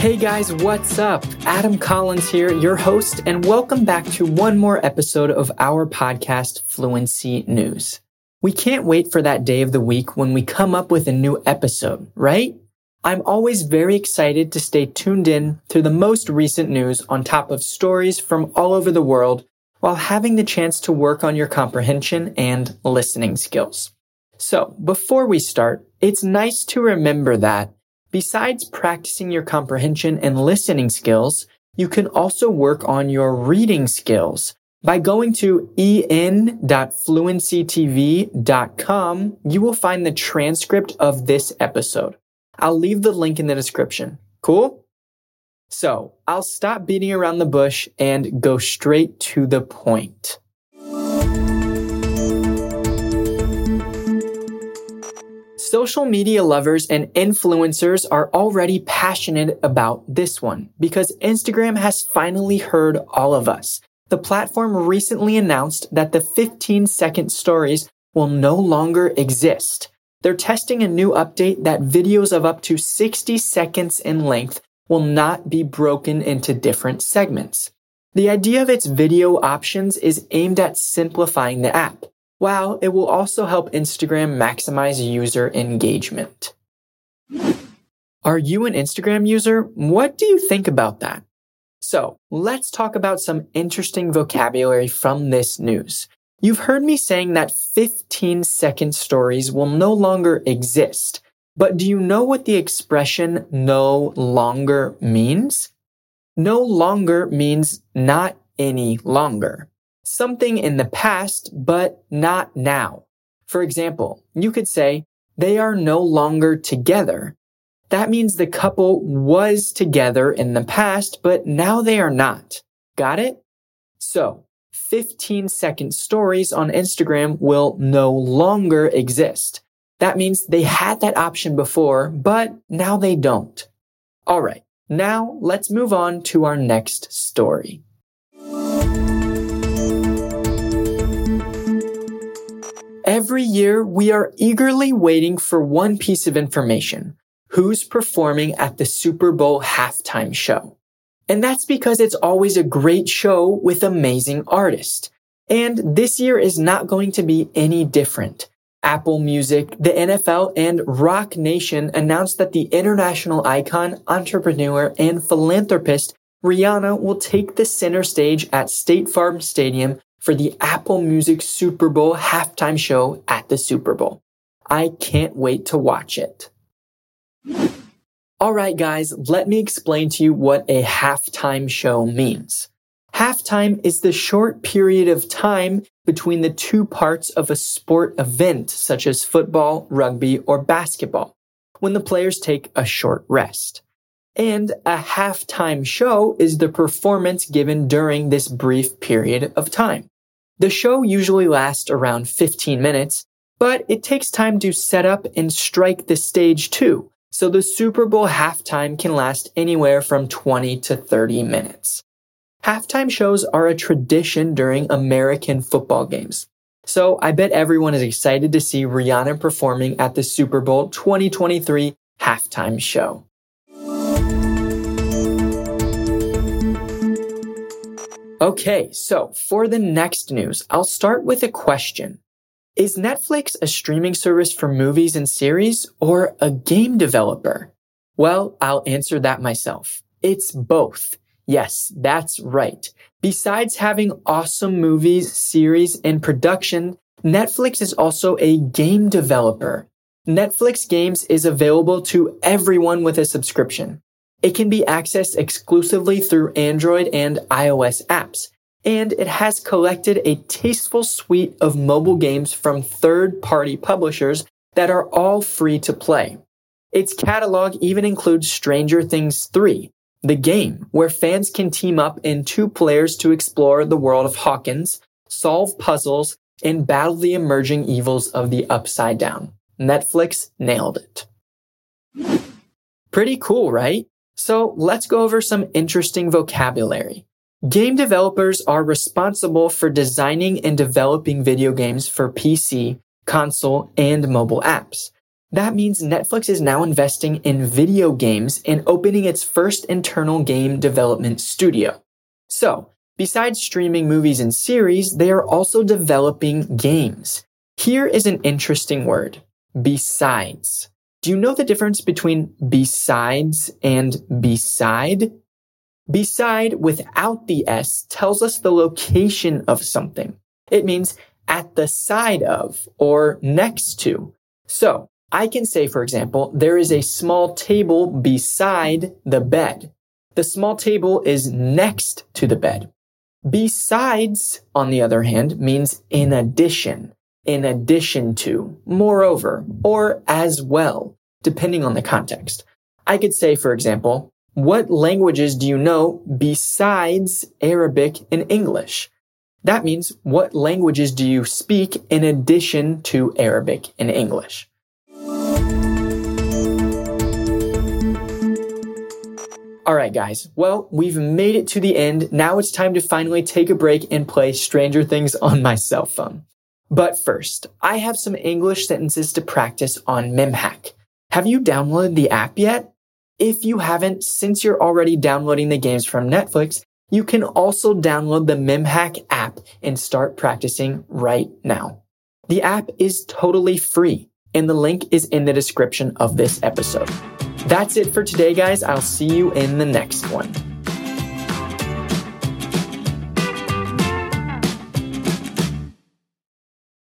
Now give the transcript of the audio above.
Hey guys, what's up? Adam Collins here, your host, and welcome back to one more episode of our podcast, Fluency News. We can't wait for that day of the week when we come up with a new episode, right? I'm always very excited to stay tuned in to the most recent news on top of stories from all over the world while having the chance to work on your comprehension and listening skills. So, before we start, it's nice to remember that besides practicing your comprehension and listening skills, you can also work on your reading skills. By going to en.fluencytv.com, you will find the transcript of this episode. I'll leave the link in the description. Cool? So, I'll stop beating around the bush and go straight to the point. Social media lovers and influencers are already passionate about this one because Instagram has finally heard all of us. The platform recently announced that the 15-second stories will no longer exist. They're testing a new update that videos of up to 60 seconds in length will not be broken into different segments. The idea of its video options is aimed at simplifying the app, while it will also help Instagram maximize user engagement. Are you an Instagram user? What do you think about that? So, let's talk about some interesting vocabulary from this news. You've heard me saying that 15-second stories will no longer exist, but do you know what the expression no longer means? No longer means not any longer. Something in the past, but not now. For example, you could say, they are no longer together. That means the couple was together in the past, but now they are not. Got it? So, 15-second stories on Instagram will no longer exist. That means they had that option before, but now they don't. All right, now let's move on to our next story. Every year, we are eagerly waiting for one piece of information: who's performing at the Super Bowl halftime show. And that's because it's always a great show with amazing artists. And this year is not going to be any different. Apple Music, the NFL, and Rock Nation announced that the international icon, entrepreneur, and philanthropist Rihanna will take the center stage at State Farm Stadium for the Apple Music Super Bowl halftime show at the Super Bowl. I can't wait to watch it. Alright guys, let me explain to you what a halftime show means. Halftime is the short period of time between the two parts of a sport event such as football, rugby, or basketball, when the players take a short rest. And a halftime show is the performance given during this brief period of time. The show usually lasts around 15 minutes, but it takes time to set up and strike the stage too, so the Super Bowl halftime can last anywhere from 20 to 30 minutes. Halftime shows are a tradition during American football games, so I bet everyone is excited to see Rihanna performing at the Super Bowl 2023 halftime show. Okay, so for the next news, I'll start with a question. Is Netflix a streaming service for movies and series or a game developer? Well, I'll answer that myself. It's both. Yes, that's right. Besides having awesome movies, series, and production, Netflix is also a game developer. Netflix Games is available to everyone with a subscription. It can be accessed exclusively through Android and iOS apps, and it has collected a tasteful suite of mobile games from third-party publishers that are all free to play. Its catalog even includes Stranger Things 3, the game where fans can team up in 2 players to explore the world of Hawkins, solve puzzles, and battle the emerging evils of the Upside Down. Netflix nailed it. Pretty cool, right? So let's go over some interesting vocabulary. Game developers are responsible for designing and developing video games for PC, console, and mobile apps. That means Netflix is now investing in video games and opening its first internal game development studio. So, besides streaming movies and series, they are also developing games. Here is an interesting word, besides. Do you know the difference between besides and beside? Beside without the S tells us the location of something. It means at the side of or next to. So, I can say, for example, there is a small table beside the bed. The small table is next to the bed. Besides, on the other hand, means in addition to, moreover, or as well, depending on the context. I could say, for example, what languages do you know besides Arabic and English? That means what languages do you speak in addition to Arabic and English? Alright guys, well, we've made it to the end. Now it's time to finally take a break and play Stranger Things on my cell phone. But first, I have some English sentences to practice on MemHack. Have you downloaded the app yet? If you haven't, since you're already downloading the games from Netflix, you can also download the MemHack app and start practicing right now. The app is totally free, and the link is in the description of this episode. That's it for today, guys. I'll see you in the next one.